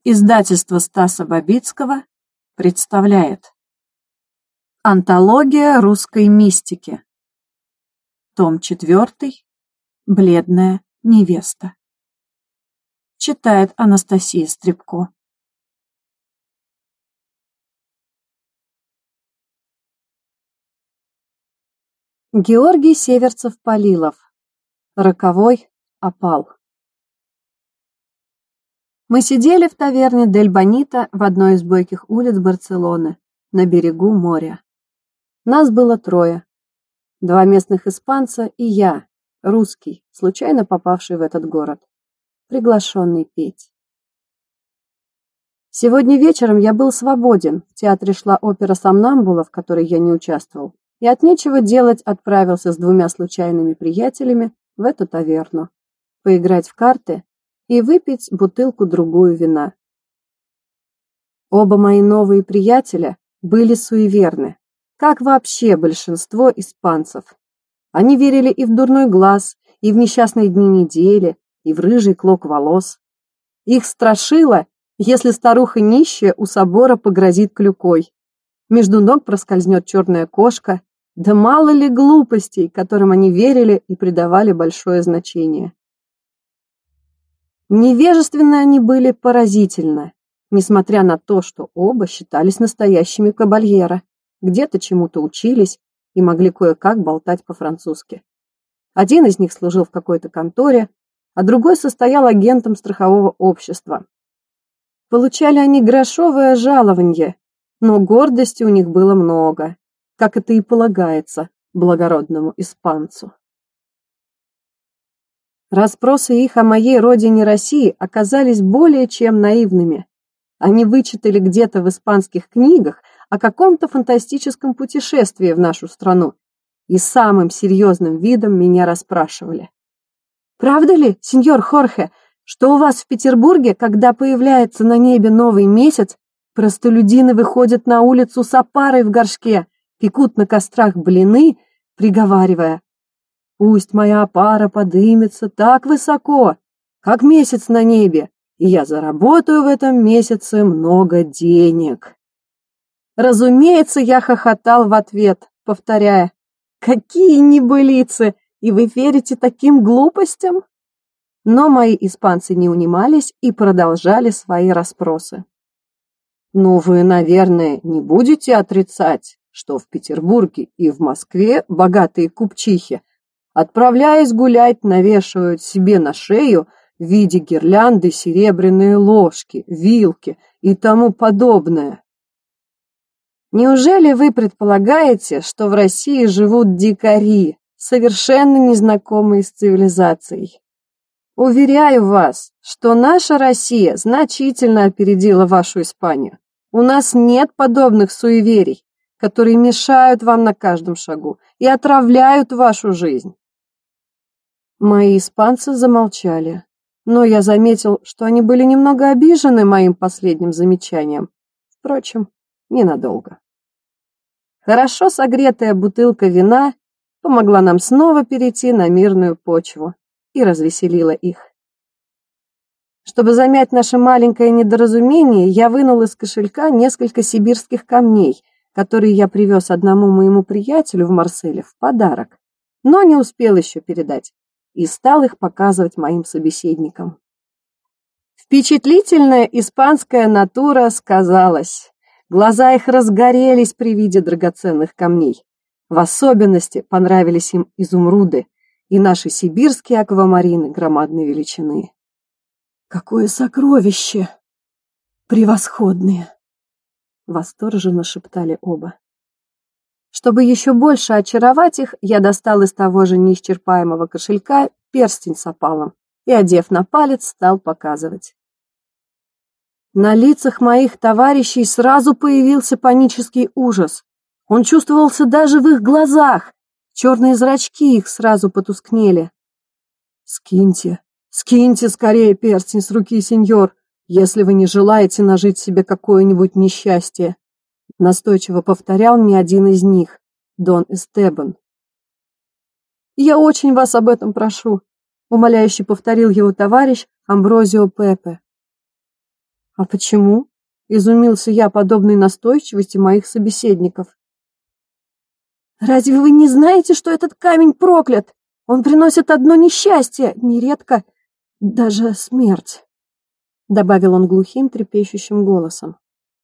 Издательство Стаса Бабицкого представляет Антология русской мистики. Том 4. Бледная невеста. Читает Анастасия Стребко. Георгий Северцев-Полилов. Роковой опал. Мы сидели в таверне Дель Бонита в одной из бойких улиц Барселоны, на берегу моря. Нас было 3. 2 местных испанца и я, русский, случайно попавший в этот город, приглашенный петь. Сегодня вечером я был свободен, в театре шла опера «Сомнамбула», в которой я не участвовал, и от нечего делать отправился с 2 случайными приятелями в эту таверну, поиграть в карты и выпить бутылку-другую вина. Оба мои новые приятеля были суеверны, как вообще большинство испанцев. Они верили и в дурной глаз, и в несчастные дни недели, и в рыжий клок волос. Их страшило, если старуха нищая у собора погрозит клюкой. Между ног проскользнет черная кошка, да мало ли глупостей, которым они верили и придавали большое значение. Невежественны они были поразительно, несмотря на то, что оба считались настоящими кабальеро, где-то чему-то учились и могли кое-как болтать по-французски. Один из них служил в какой-то конторе, а другой состоял агентом страхового общества. Получали они грошовое жалованье, но гордости у них было много, как это и полагается благородному испанцу. Расспросы их о моей родине России оказались более чем наивными. Они вычитали где-то в испанских книгах о каком-то фантастическом путешествии в нашу страну и самым серьезным видом меня расспрашивали. «Правда ли, сеньор Хорхе, что у вас в Петербурге, когда появляется на небе новый месяц, простолюдины выходят на улицу с опарой в горшке, пекут на кострах блины, приговаривая: пусть моя опара подымется так высоко, как месяц на небе, и я заработаю в этом месяце много денег». Разумеется, я хохотал в ответ, повторяя: «Какие небылицы! И вы верите таким глупостям?» Но мои испанцы не унимались и продолжали свои расспросы. «Ну, вы, наверное, не будете отрицать, что в Петербурге и в Москве богатые купчихи, отправляясь гулять, навешивают себе на шею в виде гирлянды серебряные ложки, вилки и тому подобное. Неужели вы предполагаете, что в России живут дикари, совершенно незнакомые с цивилизацией? Уверяю вас, что наша Россия значительно опередила вашу Испанию. У нас нет подобных суеверий, которые мешают вам на каждом шагу и отравляют вашу жизнь». Мои испанцы замолчали, но я заметил, что они были немного обижены моим последним замечанием. Впрочем, ненадолго. Хорошо согретая бутылка вина помогла нам снова перейти на мирную почву и развеселила их. Чтобы замять наше маленькое недоразумение, я вынул из кошелька несколько сибирских камней, которые я привез одному моему приятелю в Марселе в подарок, но не успел еще передать, и стал их показывать моим собеседникам. Впечатлительная испанская натура сказалась. Глаза их разгорелись при виде драгоценных камней. В особенности понравились им изумруды и наши сибирские аквамарины громадной величины. «Какое сокровище! Превосходные!» Восторженно шептали оба. Чтобы еще больше очаровать их, я достал из того же неисчерпаемого кошелька перстень с опалом и, одев на палец, стал показывать. На лицах моих товарищей сразу появился панический ужас. Он чувствовался даже в их глазах. Черные зрачки их сразу потускнели. «Скиньте, скиньте скорее перстень с руки, сеньор, если вы не желаете нажить себе какое-нибудь несчастье», настойчиво повторял мне один из них, Дон Эстебан. «Я очень вас об этом прошу», умоляюще повторил его товарищ Амброзио Пепе. А почему? Изумился я подобной настойчивости моих собеседников. Разве вы не знаете, что этот камень проклят? Он приносит одно несчастье, нередко даже смерть, добавил он глухим, трепещущим голосом.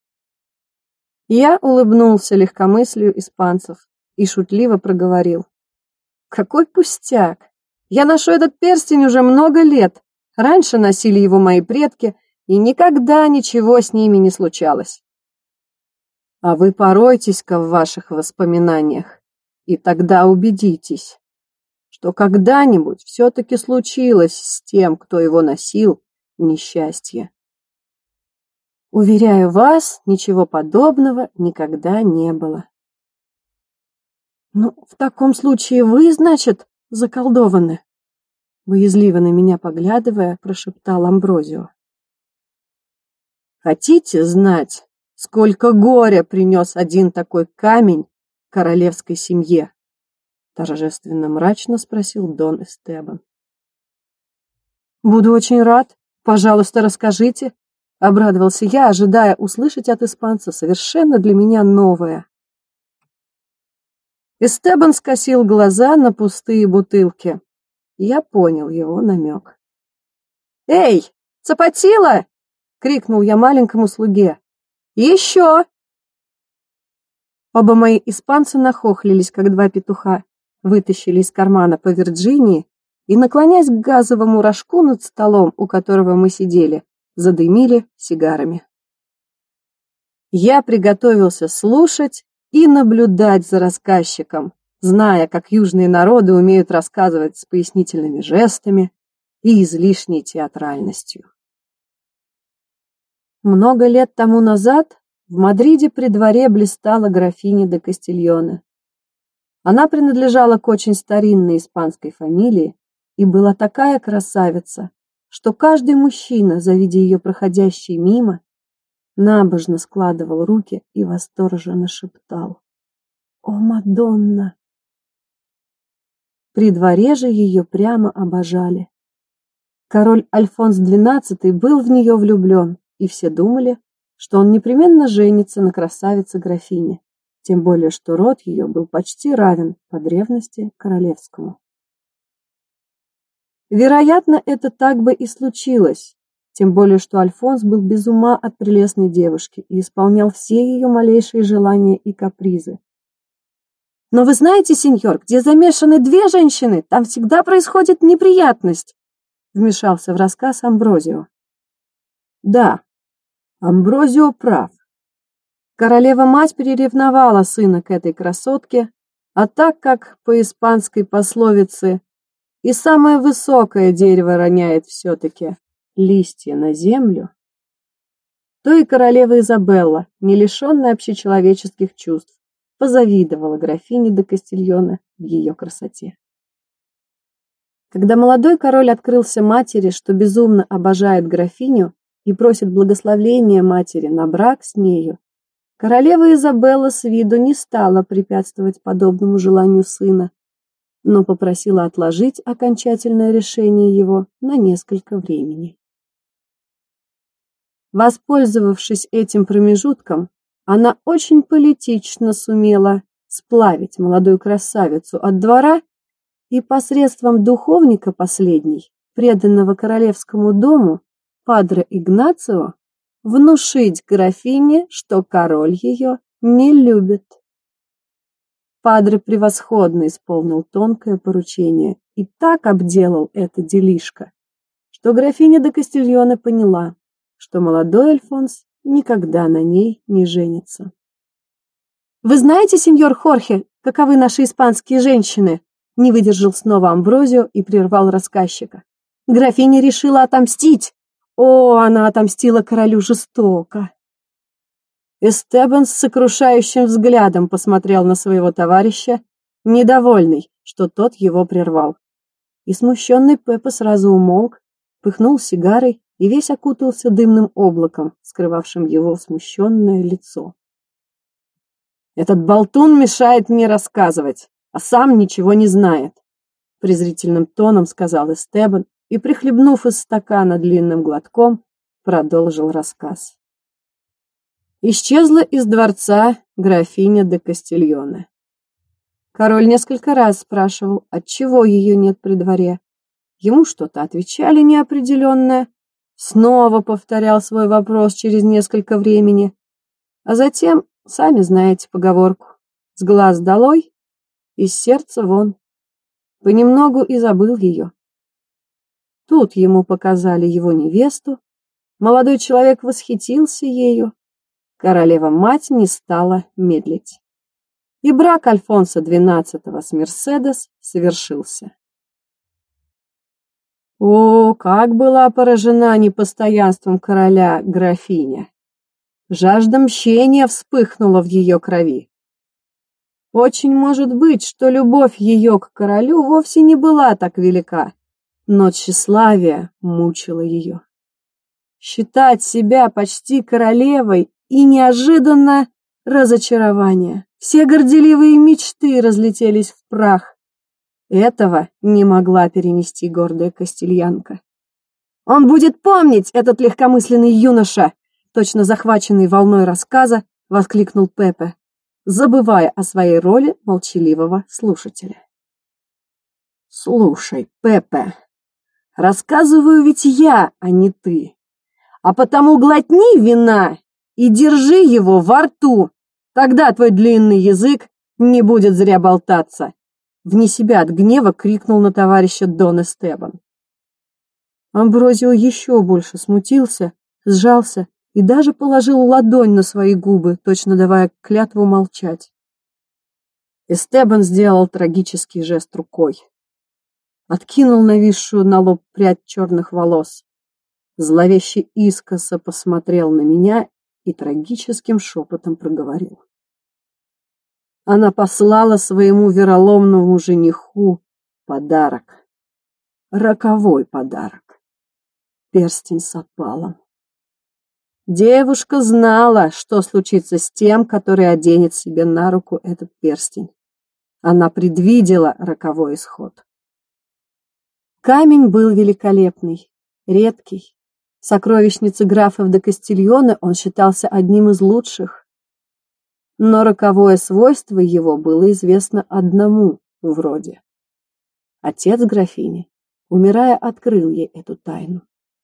Я улыбнулся легкомыслию испанцев и шутливо проговорил: какой пустяк! Я ношу этот перстень уже много лет. Раньше носили его мои предки, и никогда ничего с ними не случалось. А вы поройтесь-ка в ваших воспоминаниях, и тогда убедитесь, что когда-нибудь все-таки случилось с тем, кто его носил, несчастье. Уверяю вас, ничего подобного никогда не было. Ну, в таком случае вы, значит, заколдованы? Боязливо на меня поглядывая, прошептал Амброзио. Хотите знать, сколько горя принес один такой камень королевской семье? Торжественно мрачно спросил Дон Эстебан. Буду очень рад. Пожалуйста, расскажите. Обрадовался я, ожидая услышать от испанца совершенно для меня новое. Эстебан скосил глаза на пустые бутылки. Я понял его намек. «Эй, Цапатило!» — крикнул я маленькому слуге. «Еще!» Оба мои испанца нахохлились, как два петуха, вытащили из кармана по Вирджинии и, наклонясь к газовому рожку над столом, у которого мы сидели, задымили сигарами. Я приготовился слушать и наблюдать за рассказчиком, зная, как южные народы умеют рассказывать с пояснительными жестами и излишней театральностью. Много лет тому назад в Мадриде при дворе блистала графиня де Кастильоне. Она принадлежала к очень старинной испанской фамилии и была такая красавица, что каждый мужчина, завидя ее проходящей мимо, набожно складывал руки и восторженно шептал: «О, Мадонна!». При дворе же ее прямо обожали. Король Альфонс XII был в нее влюблен, и все думали, что он непременно женится на красавице-графине, тем более что род ее был почти равен по древности королевскому. Вероятно, это так бы и случилось, тем более что Альфонс был без ума от прелестной девушки и исполнял все ее малейшие желания и капризы. «Но вы знаете, сеньор, где замешаны две женщины, там всегда происходит неприятность», вмешался в рассказ Амброзио. Да, Амброзио прав. Королева-мать переревновала сына к этой красотке, а так как по испанской пословице и самое высокое дерево роняет все-таки листья на землю, то и королева Изабелла, не лишенная общечеловеческих чувств, позавидовала графине де Кастильоне в ее красоте. Когда молодой король открылся матери, что безумно обожает графиню и просит благословения матери на брак с нею, королева Изабелла с виду не стала препятствовать подобному желанию сына, но попросила отложить окончательное решение его на несколько времени. Воспользовавшись этим промежутком, она очень политично сумела сплавить молодую красавицу от двора и посредством духовника последней, преданного королевскому дому, падре Игнацио, внушить графине, что король ее не любит. Падре превосходно исполнил тонкое поручение и так обделал это делишко, что графиня де Кастильоне поняла, что молодой Альфонс никогда на ней не женится. «Вы знаете, сеньор Хорхе, каковы наши испанские женщины?» Не выдержал снова Амброзио и прервал рассказчика. «Графиня решила отомстить. О, она отомстила королю жестоко». Эстебан с сокрушающим взглядом посмотрел на своего товарища, недовольный, что тот его прервал. И смущенный Пеппа сразу умолк, пыхнул сигарой и весь окутался дымным облаком, скрывавшим его смущенное лицо. «Этот болтун мешает мне рассказывать, а сам ничего не знает», презрительным тоном сказал Эстебан и, прихлебнув из стакана длинным глотком, продолжил рассказ. Исчезла из дворца графиня де Кастильоне. Король несколько раз спрашивал, отчего ее нет при дворе. Ему что-то отвечали неопределенное, снова повторял свой вопрос через несколько времени, а затем, сами знаете поговорку, с глаз долой, из сердца вон. Понемногу и забыл ее. Тут ему показали его невесту, молодой человек восхитился ею, королева-мать не стала медлить. И брак Альфонса XII с Мерседес совершился. О, как была поражена непостоянством короля графиня! Жажда мщения вспыхнула в ее крови. Очень может быть, что любовь ее к королю вовсе не была так велика, но тщеславие мучило ее. Считать себя почти королевой и неожиданно разочарование. Все горделивые мечты разлетелись в прах. Этого не могла перенести гордая кастильянка. «Он будет помнить, этот легкомысленный юноша!» Точно захваченный волной рассказа, воскликнул Пепе, забывая о своей роли молчаливого слушателя. «Слушай, Пепе, рассказываю ведь я, а не ты. А потому глотни вина и держи его во рту, тогда твой длинный язык не будет зря болтаться!» Вне себя от гнева крикнул на товарища Дон Эстебан. Амброзио еще больше смутился, сжался и даже положил ладонь на свои губы, точно давая клятву молчать. Эстебан сделал трагический жест рукой. Откинул нависшую на лоб прядь черных волос. Зловеще искоса посмотрел на меня и трагическим шепотом проговорил. Она послала своему вероломному жениху подарок. Роковой подарок. Перстень с опалом. Девушка знала, что случится с тем, который оденет себе на руку этот перстень. Она предвидела роковой исход. Камень был великолепный, редкий. В сокровищнице графов де Кастильоне он считался одним из лучших. Но роковое свойство его было известно одному вроде. Отец графини, умирая, открыл ей эту тайну.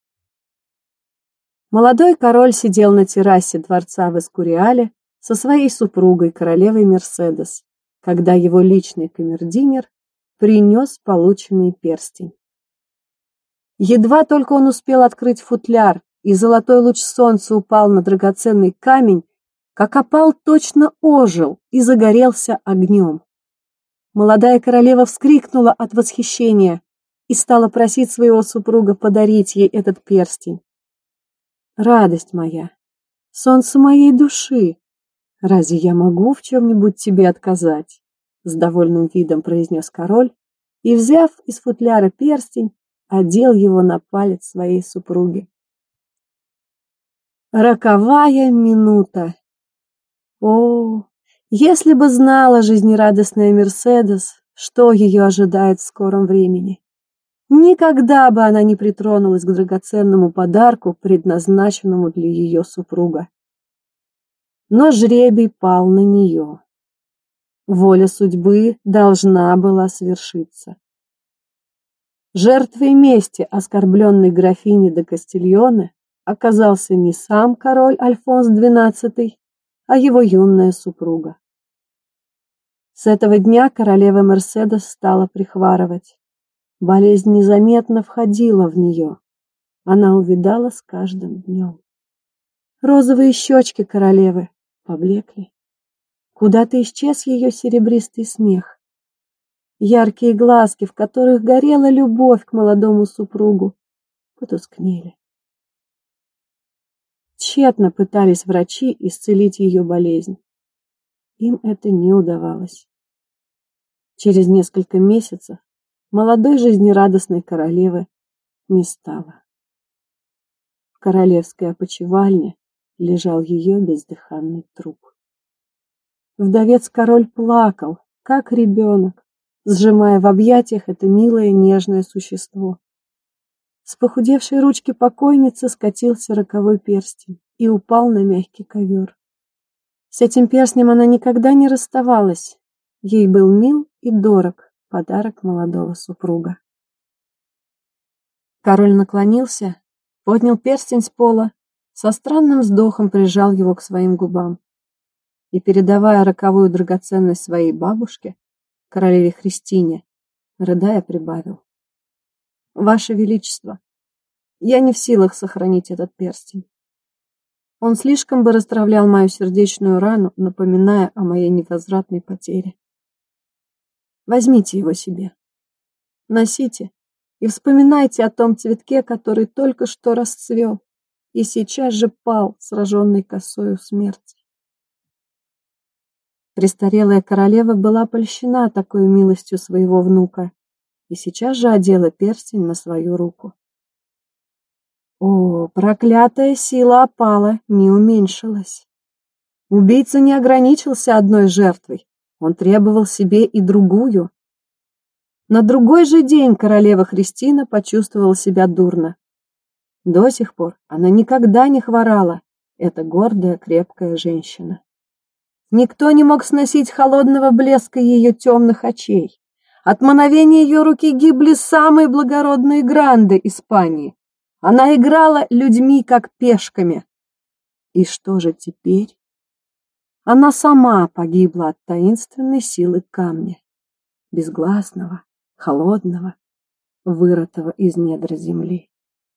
Молодой король сидел на террасе дворца в Эскуриале со своей супругой, королевой Мерседес, когда его личный камердинер принес полученный перстень. Едва только он успел открыть футляр, и золотой луч солнца упал на драгоценный камень, как опал точно ожил и загорелся огнем. Молодая королева вскрикнула от восхищения и стала просить своего супруга подарить ей этот перстень. «Радость моя, солнце моей души, разве я могу в чем-нибудь тебе отказать?» С довольным видом произнес король и, взяв из футляра перстень, одел его на палец своей супруги. Роковая минута. О, если бы знала жизнерадостная Мерседес, что ее ожидает в скором времени! Никогда бы она не притронулась к драгоценному подарку, предназначенному для ее супруга. Но жребий пал на нее. Воля судьбы должна была свершиться. Жертвой мести оскорбленной графини де Кастильоне оказался не сам король Альфонс XII, а его юная супруга. С этого дня королева Мерседес стала прихварывать. Болезнь незаметно входила в нее. Она увядала с каждым днем. Розовые щечки королевы поблекли. Куда-то исчез ее серебристый смех. Яркие глазки, в которых горела любовь к молодому супругу, потускнели. Тщетно пытались врачи исцелить ее болезнь. Им это не удавалось. Через несколько месяцев молодой жизнерадостной королевы не стало. В королевской опочивальне лежал ее бездыханный труп. Вдовец-король плакал, как ребенок, сжимая в объятиях это милое нежное существо. С похудевшей ручки покойницы скатился роковой перстень и упал на мягкий ковер. С этим перстнем она никогда не расставалась. Ей был мил и дорог подарок молодого супруга. Король наклонился, поднял перстень с пола, со странным вздохом прижал его к своим губам и, передавая роковую драгоценность своей бабушке, королеве Христине, рыдая, прибавил: «Ваше Величество, я не в силах сохранить этот перстень. Он слишком бы расстравлял мою сердечную рану, напоминая о моей невозвратной потере. Возьмите его себе, носите и вспоминайте о том цветке, который только что расцвел и сейчас же пал, сраженный косою смерти». Престарелая королева была польщена такой милостью своего внука и сейчас же одела перстень на свою руку. О, проклятая сила опала не уменьшилась. Убийца не ограничился одной жертвой, он требовал себе и другую. На другой же день королева Христина почувствовала себя дурно. До сих пор она никогда не хворала, эта гордая, крепкая женщина. Никто не мог сносить холодного блеска ее темных очей. От мановения ее руки гибли самые благородные гранды Испании. Она играла людьми, как пешками. И что же теперь? Она сама погибла от таинственной силы камня, безгласного, холодного, вырытого из недр земли.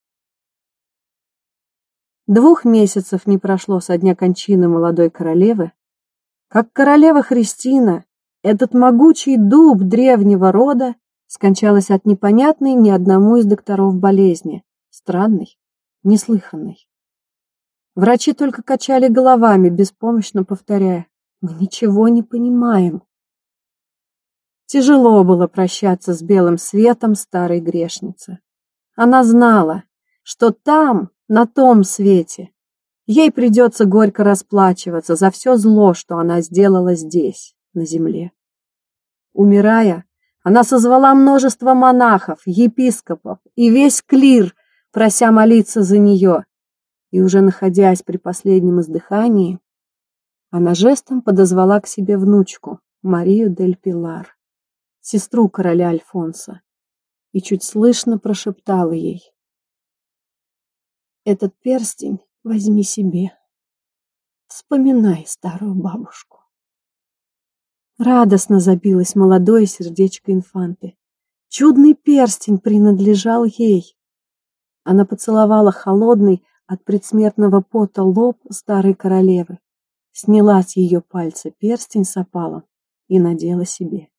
2 месяцев не прошло со дня кончины молодой королевы, как королева Христина, этот могучий дуб древнего рода, скончалась от непонятной ни одному из докторов болезни, странной, неслыханной. Врачи только качали головами, беспомощно повторяя: «Мы ничего не понимаем». Тяжело было прощаться с белым светом старой грешницы. Она знала, что там, на том свете, ей придется горько расплачиваться за все зло, что она сделала здесь, на земле. Умирая, она созвала множество монахов, епископов и весь клир, прося молиться за нее, и уже находясь при последнем издыхании, она жестом подозвала к себе внучку, Марию дель Пилар, сестру короля Альфонса, и чуть слышно прошептала ей: «Этот перстень возьми себе. Вспоминай старую бабушку». Радостно забилось молодое сердечко инфанты. Чудный перстень принадлежал ей. Она поцеловала холодный от предсмертного пота лоб старой королевы, сняла с ее пальца перстень с опалом и надела себе.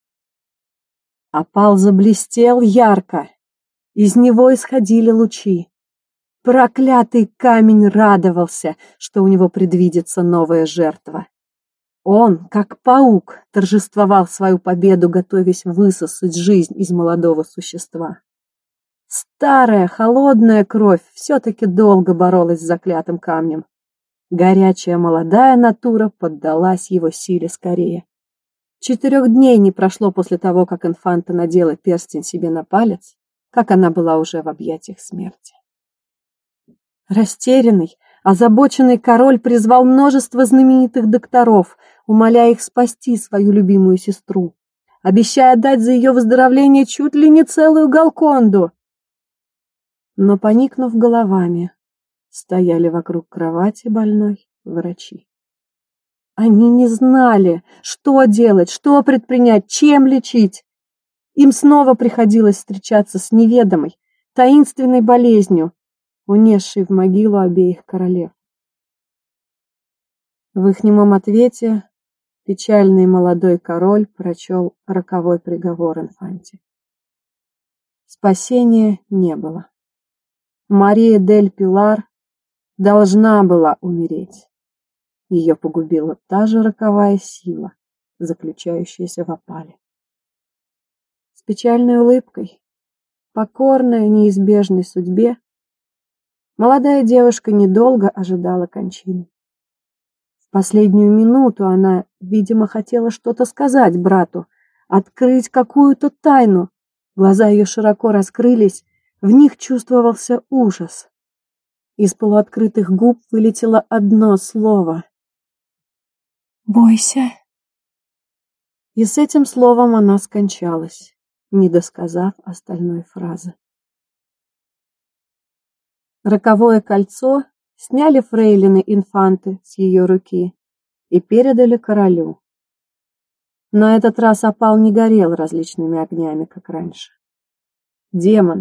Опал заблестел ярко, из него исходили лучи. Проклятый камень радовался, что у него предвидится новая жертва. Он, как паук, торжествовал свою победу, готовясь высосать жизнь из молодого существа. Старая, холодная кровь все-таки долго боролась с заклятым камнем. Горячая молодая натура поддалась его силе скорее. 4 дней не прошло после того, как инфанта надела перстень себе на палец, как она была уже в объятиях смерти. Растерянный, озабоченный король призвал множество знаменитых докторов, умоляя их спасти свою любимую сестру, обещая дать за ее выздоровление чуть ли не целую Галконду. Но, поникнув головами, стояли вокруг кровати больной врачи. Они не знали, что делать, что предпринять, чем лечить. Им снова приходилось встречаться с неведомой, таинственной болезнью, унесшей в могилу обеих королев. В их немом ответе печальный молодой король прочел роковой приговор инфанте. Спасения не было. Мария дель Пилар должна была умереть. Ее погубила та же роковая сила, заключающаяся в опале. С печальной улыбкой, покорная неизбежной судьбе, молодая девушка недолго ожидала кончины. В последнюю минуту она, видимо, хотела что-то сказать брату, открыть какую-то тайну. Глаза ее широко раскрылись, В них чувствовался ужас. Из полуоткрытых губ вылетело одно слово. «Бойся». И с этим словом она скончалась, не досказав остальной фразы. Роковое кольцо сняли фрейлины-инфанты с ее руки и передали королю. На этот раз опал не горел различными огнями, как раньше. Демон,